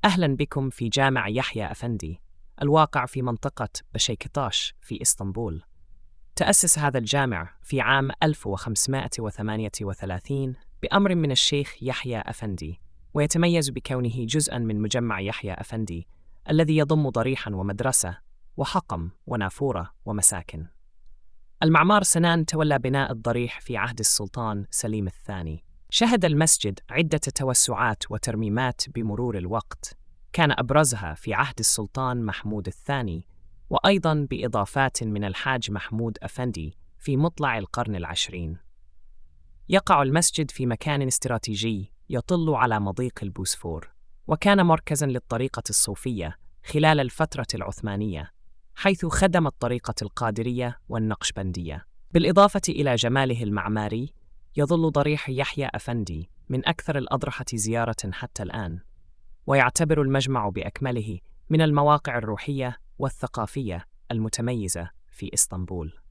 أهلا بكم في جامع يحيى أفندي الواقع في منطقة بشيكتاش في إسطنبول. تأسس هذا الجامع في عام 1538 بأمر من الشيخ يحيى أفندي، ويتميز بكونه جزءاً من مجمع يحيى أفندي الذي يضم ضريحاً ومدرسة وحقم ونافورة ومساكن. المعمار سنان تولى بناء الضريح في عهد السلطان سليم الثاني. شهد المسجد عدة توسعات وترميمات بمرور الوقت، كان أبرزها في عهد السلطان محمود الثاني، وأيضاً بإضافات من الحاج محمود أفندي في مطلع القرن العشرين. يقع المسجد في مكان استراتيجي يطل على مضيق البوسفور، وكان مركزاً للطريقة الصوفية خلال الفترة العثمانية، حيث خدمت طريقة القادرية والنقشبندية. بالإضافة إلى جماله المعماري، يظل ضريح يحيى أفندي من أكثر الأضرحة زيارة حتى الآن، ويعتبر المجمع بأكمله من المواقع الروحية والثقافية المتميزة في إسطنبول.